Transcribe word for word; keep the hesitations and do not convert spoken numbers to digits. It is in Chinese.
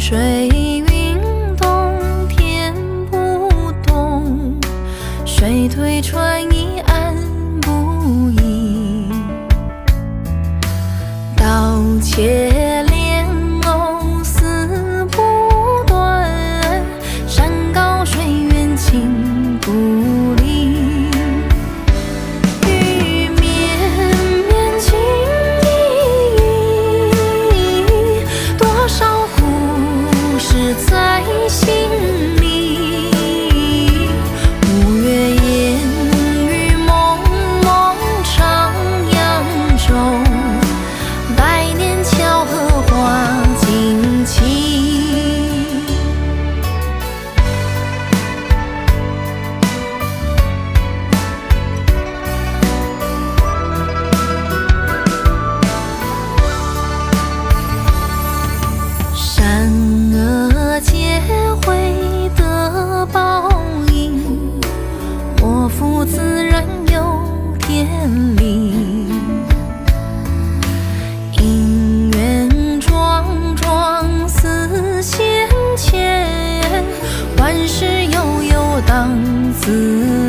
水云动，天不动，水退船移岸不移。刀切莲藕丝不断，山高水远情不离。雨绵绵情依依，多少故事在心里。五月烟雨蒙蒙唱扬州，百年桥河花锦旗。善恶皆会得报应，祸福自然有天理。姻缘桩桩似线牵，万事悠悠当自